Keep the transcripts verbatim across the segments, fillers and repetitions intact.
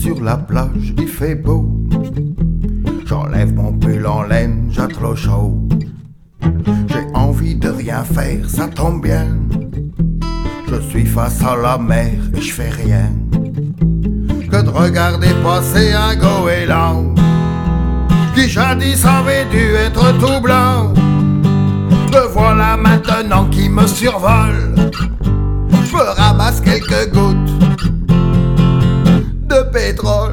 sur la plage, il fait beau. J'enlève mon pull en laine, j'ai trop chaud. J'ai envie de rien faire, ça tombe bien. Je suis face à la mer et je fais rien que de regarder passer un goéland qui jadis avait dû être tout blanc. Me voilà maintenant qui me survole. Je me ramasse quelques gouttes de pétrole.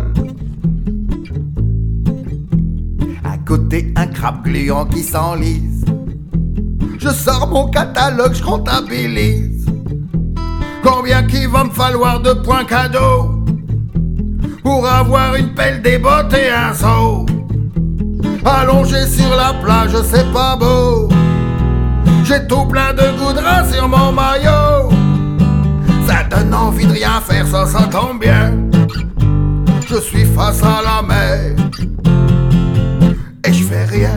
À côté un crabe gluant qui s'enlise. Je sors mon catalogue, je comptabilise combien qu'il va me falloir de points cadeaux pour avoir une pelle, des bottes et un seau. Allongé sur la plage, c'est pas beau. J'ai tout plein de goudron sur mon maillot. Ça donne envie de rien faire, ça, ça tombe bien. Je suis face à la mer et je fais rien.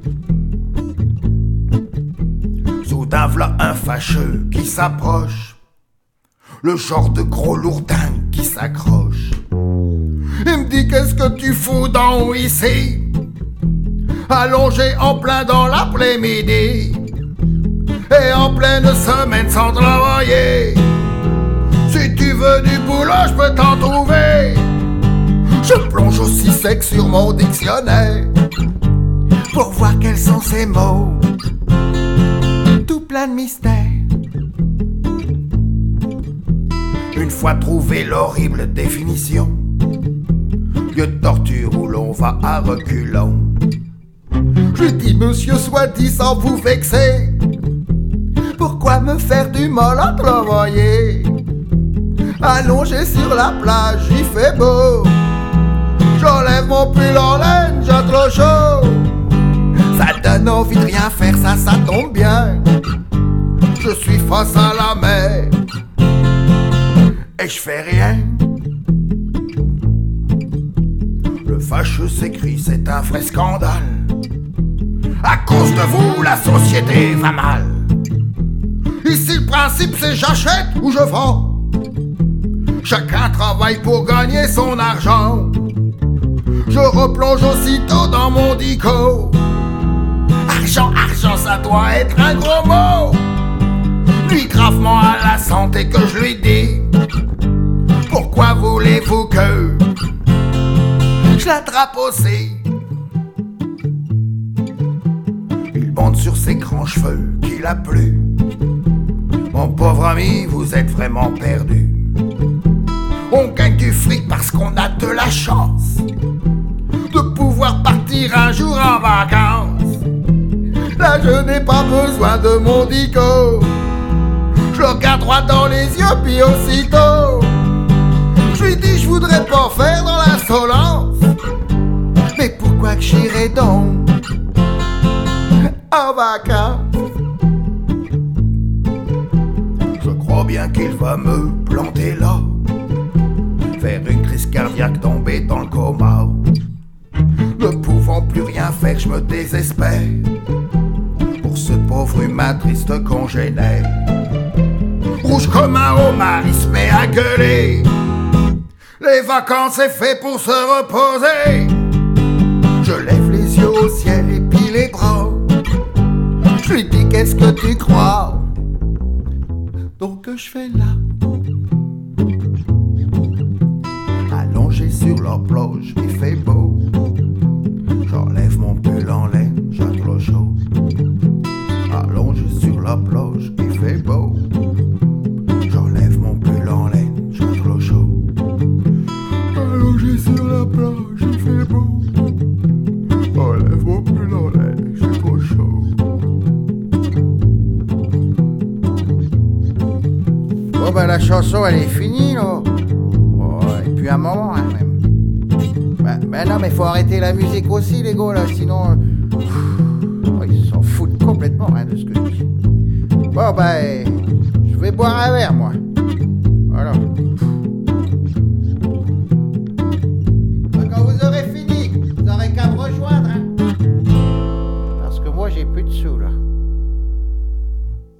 Soudain v'là un fâcheux qui s'approche, le genre de gros lourdin qui s'accroche. Il me dit qu'est-ce que tu fous donc ici, allongé en plein dans l'après-midi et en pleine semaine sans travailler. Si tu veux du boulot, je peux t'en trouver. Je plonge aussi sec sur mon dictionnaire pour voir quels sont ces mots, tout plein de mystères. Une fois trouvé l'horrible définition, lieu de torture où l'on va à reculons, je dis monsieur, soit dit sans vous vexer, pourquoi me faire du mal à travailler? Allongé sur la plage, il fait beau. J'enlève mon pull en laine, j'ai trop chaud. Ça donne envie de rien faire, ça, ça tombe bien. Je suis face à la mer et je fais rien. Le fâcheux s'écrie, c'est un vrai scandale. À cause de vous, la société va mal. Ici le principe c'est j'achète ou je vends. Chacun travaille pour gagner son argent. Je replonge aussitôt dans mon dico. Argent, argent, ça doit être un gros mot. Lui gravement à la santé que je lui dis. Pourquoi voulez-vous que je l'attrape aussi? Il bande sur ses grands cheveux qu'il a plu. Mon pauvre ami, vous êtes vraiment perdu. On gagne du fric parce qu'on a de la chance de pouvoir partir un jour en vacances. Là je n'ai pas besoin de mon dico. Je le regarde droit dans les yeux puis aussitôt je lui dis je voudrais pas faire dans l'insolence. Mais pourquoi que j'irais donc en vacances? Je crois bien qu'il va me planter là, faire une crise cardiaque, tomber dans le coma. Ne pouvant plus rien faire, je me désespère pour ce pauvre humain triste congénère. Rouge comme un homard, il se met à gueuler. Les vacances, c'est fait pour se reposer. Je lève les yeux au ciel et puis les bras. Je lui dis qu'est-ce que tu crois donc que je fais là? Allongé sur la plage, il fait beau. J'enlève mon pull en laine, j'ai trop chaud. Allongé sur la plage, il fait beau. J'enlève mon pull en laine, j'ai trop chaud. Allongé sur la plage, il fait beau. J'enlève mon pull en laine, j'ai trop chaud. Bon ben la chanson elle est finie là. Oh, et puis un moment hein, même. Ben, ben non mais faut arrêter la musique aussi les gars là, sinon euh, oh, ils s'en foutent complètement hein, de ce que je dis. Bon ben je vais boire un verre moi.